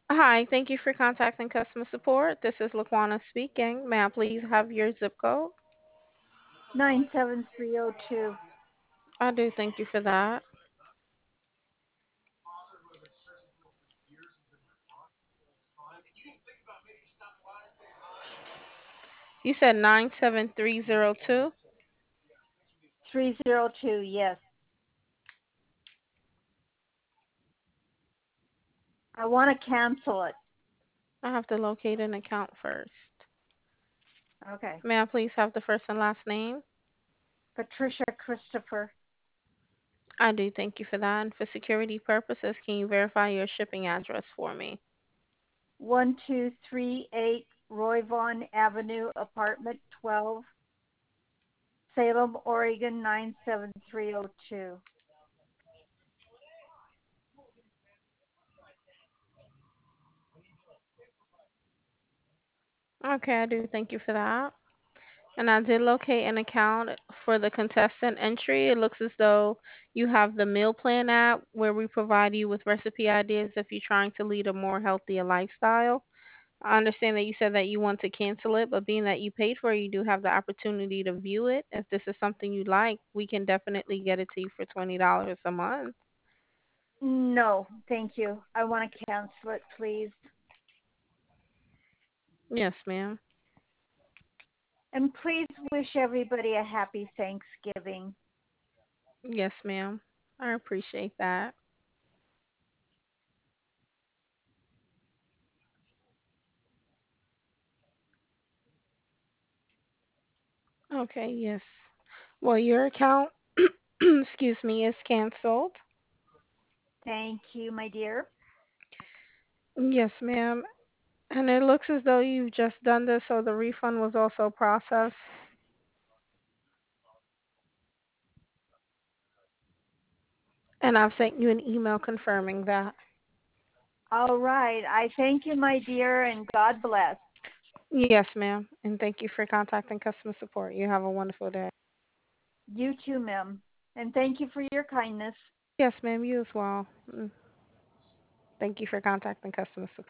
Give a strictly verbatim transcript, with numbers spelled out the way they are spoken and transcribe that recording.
Hi, thank you for contacting customer support. This is Laquana speaking. May I please have your zip code? nine seven three zero two. I do thank you for that. You said nine seven three zero two? three zero two, yes. I want to cancel it. I have to locate an account first. Okay. May I please have the first and last name? Patricia Christopher, I do thank you for that. And for security purposes, can you verify your shipping address for me? one two three eight Roy Vaughn Avenue, apartment twelve, Salem, Oregon nine seven three zero two. Okay, I do thank you for that. And I did locate an account for the contestant entry. It looks as though you have the meal plan app where we provide you with recipe ideas if you're trying to lead a more healthier lifestyle. I understand that you said that you want to cancel it, but being that you paid for it, you do have the opportunity to view it. If this is something you like, we can definitely get it to you for twenty dollars a month. No, thank you. I want to cancel it, please. Yes, ma'am. And please wish everybody a happy Thanksgiving. Yes, ma'am. I appreciate that. Okay, yes. Well, your account, excuse me, is canceled. Thank you, my dear. Yes, ma'am. And it looks as though you've just done this, so the refund was also processed. And I've sent you an email confirming that. All right. I thank you, my dear, and God bless. Yes, ma'am. And thank you for contacting customer support. You have a wonderful day. You too, ma'am. And thank you for your kindness. Yes, ma'am. You as well. Mm. Thank you for contacting customer support.